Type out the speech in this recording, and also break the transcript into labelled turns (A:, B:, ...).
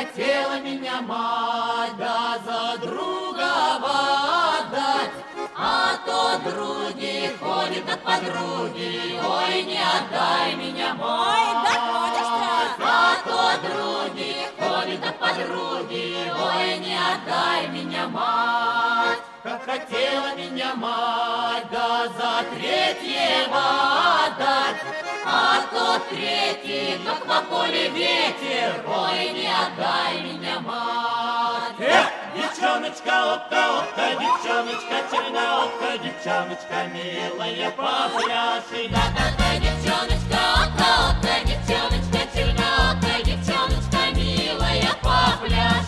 A: хотела меня мать, да за друга отдать, а то други ходят от подруги, ой, не отдай меня мать. А то други ходят от подруги, ой, не отдай меня мать. Как хотела меня мать, да за третьего отдать, а тот третий, как по поле ветер, ой, не отдай меня мать. Девчоночка, ока, девчоночка, черноокая, девчоночка, милая, попляши. Да-да-да, девчоночка, ока, девчоночка, черноокая, девчоночка, милая, попляши.